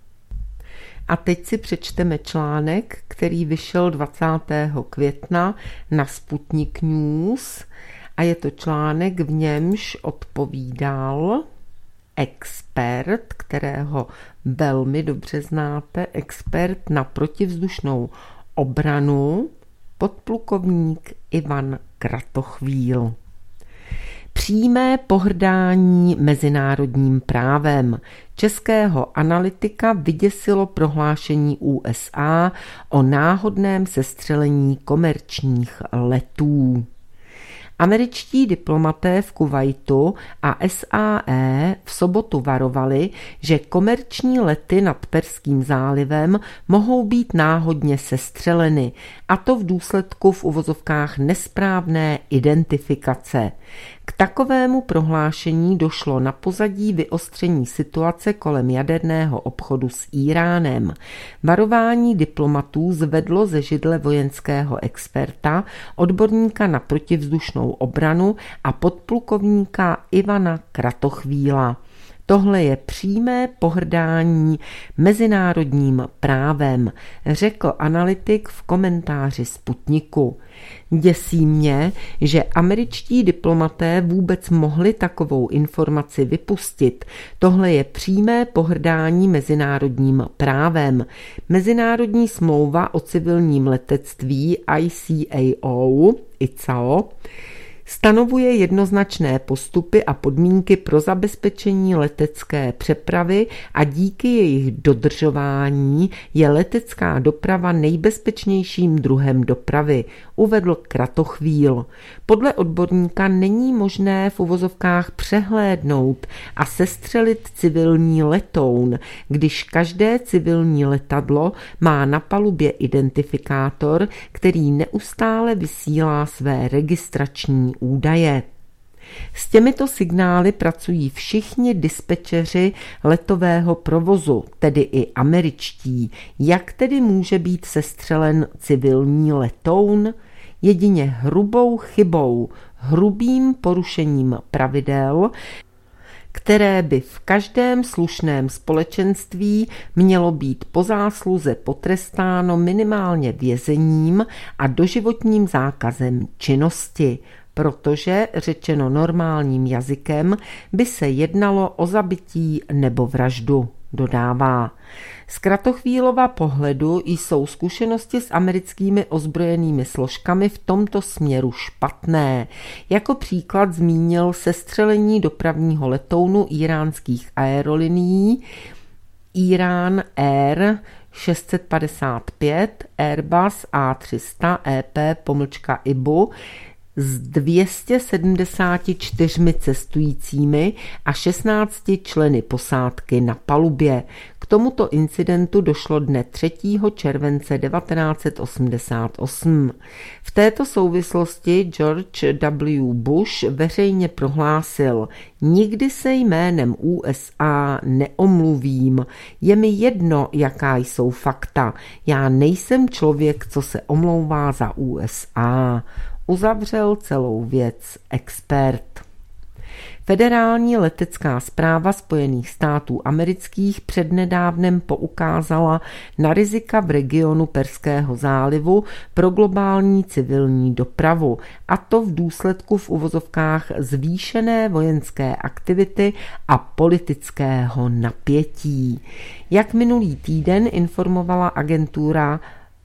A: A teď si přečteme článek, který vyšel dvacátého května na Sputnik News a je to článek, v němž odpovídal expert, kterého velmi dobře znáte, expert na protivzdušnou obranu podplukovník Ivan Kratochvíl. Přímé pohrdání mezinárodním právem. Českého analytika vyděsilo prohlášení U S A o náhodném sestřelení komerčních letů. Američtí diplomaté v Kuvajtu a S A E v sobotu varovali, že komerční lety nad Perským zálivem mohou být náhodně sestřeleny, a to v důsledku v uvozovkách nesprávné identifikace. K takovému prohlášení došlo na pozadí vyostření situace kolem jaderného obchodu s Íránem. Varování diplomatů zvedlo ze židle vojenského experta, odborníka na protivzdušnou obranu a podplukovníka Ivana Kratochvíla. Tohle je přímé pohrdání mezinárodním právem, řekl analytik v komentáři Sputniku. Děsí mě, že američtí diplomaté vůbec mohli takovou informaci vypustit. Tohle je přímé pohrdání mezinárodním právem. Mezinárodní smlouva o civilním letectví I C A O, I C A O, stanovuje jednoznačné postupy a podmínky pro zabezpečení letecké přepravy a díky jejich dodržování je letecká doprava nejbezpečnějším druhem dopravy, uvedl Kratochvíl. Podle odborníka není možné v uvozovkách přehlédnout a sestřelit civilní letoun, když každé civilní letadlo má na palubě identifikátor, který neustále vysílá své registrační údaje. S těmito signály pracují všichni dispečeři letového provozu, tedy i američtí. Jak tedy může být sestřelen civilní letoun? Jedině hrubou chybou, hrubým porušením pravidel, které by v každém slušném společenství mělo být po zásluze potrestáno minimálně vězením a doživotním zákazem činnosti, protože, řečeno normálním jazykem, by se jednalo o zabití nebo vraždu, dodává. Z Kratochvílova pohledu jsou zkušenosti s americkými ozbrojenými složkami v tomto směru špatné. Jako příklad zmínil sestřelení dopravního letounu íránských aerolinií Iran Air šest set padesát pět, Airbus A tři sta E P pomlčka I B U s dvěma sty sedmdesáti čtyřmi cestujícími a šestnácti členy posádky na palubě. K tomuto incidentu došlo dne třetího července devatenáct set osmdesát osm. V této souvislosti George W. Bush veřejně prohlásil: nikdy se jménem U S A neomluvím, je mi jedno, jaká jsou fakta, já nejsem člověk, co se omlouvá za U S A. Uzavřel celou věc expert. Federální letecká správa Spojených států amerických přednedávnem poukázala na rizika v regionu Perského zálivu pro globální civilní dopravu, a to v důsledku v uvozovkách zvýšené vojenské aktivity a politického napětí. Jak minulý týden informovala agentura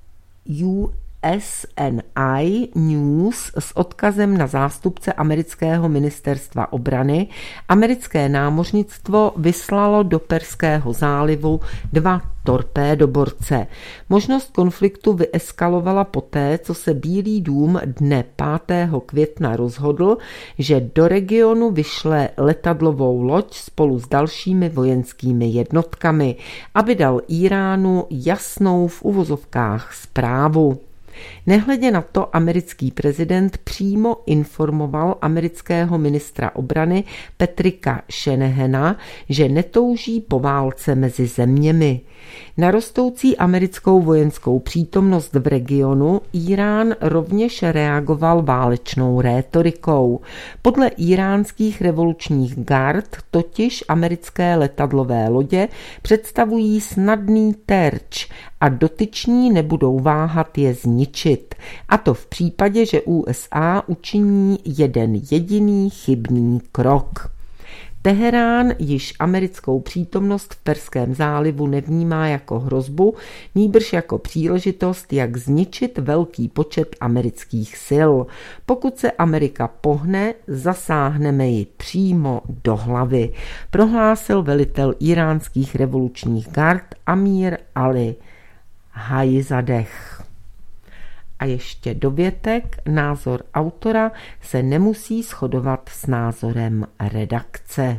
A: U S N I News s odkazem na zástupce amerického ministerstva obrany, americké námořnictvo vyslalo do Perského zálivu dva torpédoborce. Možnost konfliktu vyeskalovala poté, co se Bílý dům dne pátého května rozhodl, že do regionu vyšle letadlovou loď spolu s dalšími vojenskými jednotkami, aby dal Íránu jasnou v uvozovkách zprávu. Nehledě na to americký prezident přímo informoval amerického ministra obrany Patricka Shanahana, že netouží po válce mezi zeměmi. Na rostoucí americkou vojenskou přítomnost v regionu Írán rovněž reagoval válečnou rétorikou. Podle íránských revolučních gard totiž americké letadlové lodě představují snadný terč a dotyční nebudou váhat je zničit. A to v případě, že U S A učiní jeden jediný chybný krok. Teherán již americkou přítomnost v Perském zálivu nevnímá jako hrozbu, nýbrž jako příležitost, jak zničit velký počet amerických sil. Pokud se Amerika pohne, zasáhneme ji přímo do hlavy, prohlásil velitel íránských revolučních gard Amír Ali Hajzadeh. A ještě dovětek, názor autora se nemusí shodovat s názorem redakce.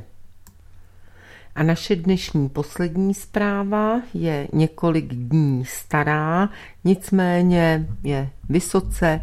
A: A naše dnešní poslední zpráva je několik dní stará, nicméně je vysoce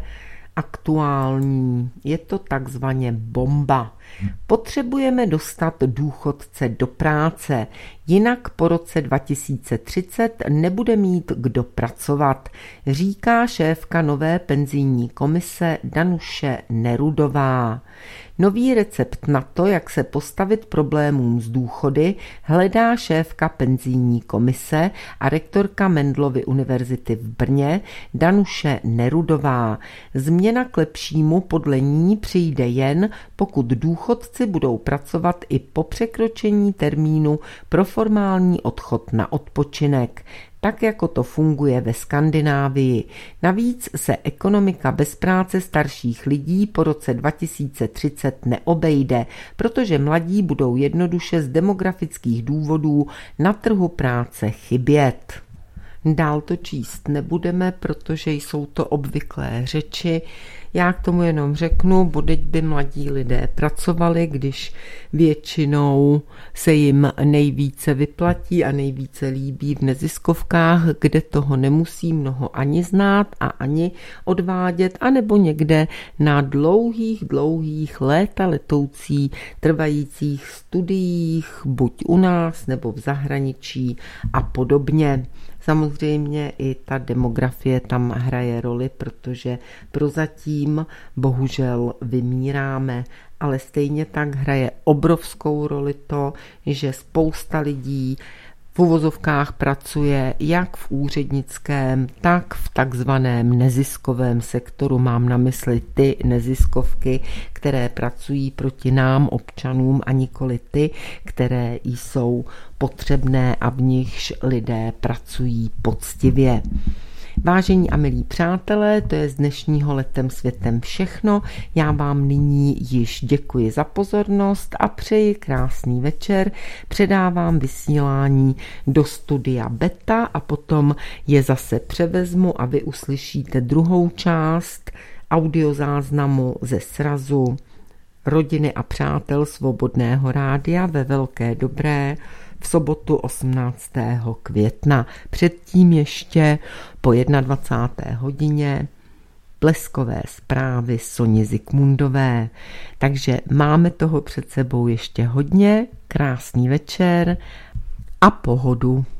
A: aktuální. Je to takzvaně bomba. Potřebujeme dostat důchodce do práce, jinak po roce dva tisíce třicet nebude mít kdo pracovat, říká šéfka nové penzijní komise Danuše Nerudová. Nový recept na to, jak se postavit problémům s důchody, hledá šéfka penzijní komise a rektorka Mendelovy univerzity v Brně Danuše Nerudová. Změna k lepšímu podle ní přijde jen, pokud důchodci budou pracovat i po překročení termínu pro formální odchod na odpočinek, tak jako to funguje ve Skandinávii. Navíc se ekonomika bez práce starších lidí po roce dva tisíce třicet neobejde, protože mladí budou jednoduše z demografických důvodů na trhu práce chybět. Dál to číst nebudeme, protože jsou to obvyklé řeči. Já k tomu jenom řeknu, bodeď by mladí lidé pracovali, když většinou se jim nejvíce vyplatí a nejvíce líbí v neziskovkách, kde toho nemusí mnoho ani znát a ani odvádět, anebo někde na dlouhých, dlouhých léta letoucí trvajících studiích, buď u nás nebo v zahraničí a podobně. Samozřejmě i ta demografie tam hraje roli, protože prozatím bohužel vymíráme, ale stejně tak hraje obrovskou roli to, že spousta lidí v uvozovkách pracuje jak v úřednickém, tak v takzvaném neziskovém sektoru. Mám na mysli ty neziskovky, které pracují proti nám, občanům, a nikoli ty, které jsou potřebné a v nichž lidé pracují poctivě. Vážení a milí přátelé, to je z dnešního Letem světem všechno. Já vám nyní již děkuji za pozornost a přeji krásný večer. Předávám vysílání do studia Beta a potom je zase převezmu a vy uslyšíte druhou část audiozáznamu ze srazu Rodiny a přátel Svobodného rádia ve Velké Dobré v sobotu osmnáctého května. Předtím ještě po dvacáté jedné hodině Bleskové zprávy Soni Zikmundové. Takže máme toho před sebou ještě hodně. Krásný večer a pohodu.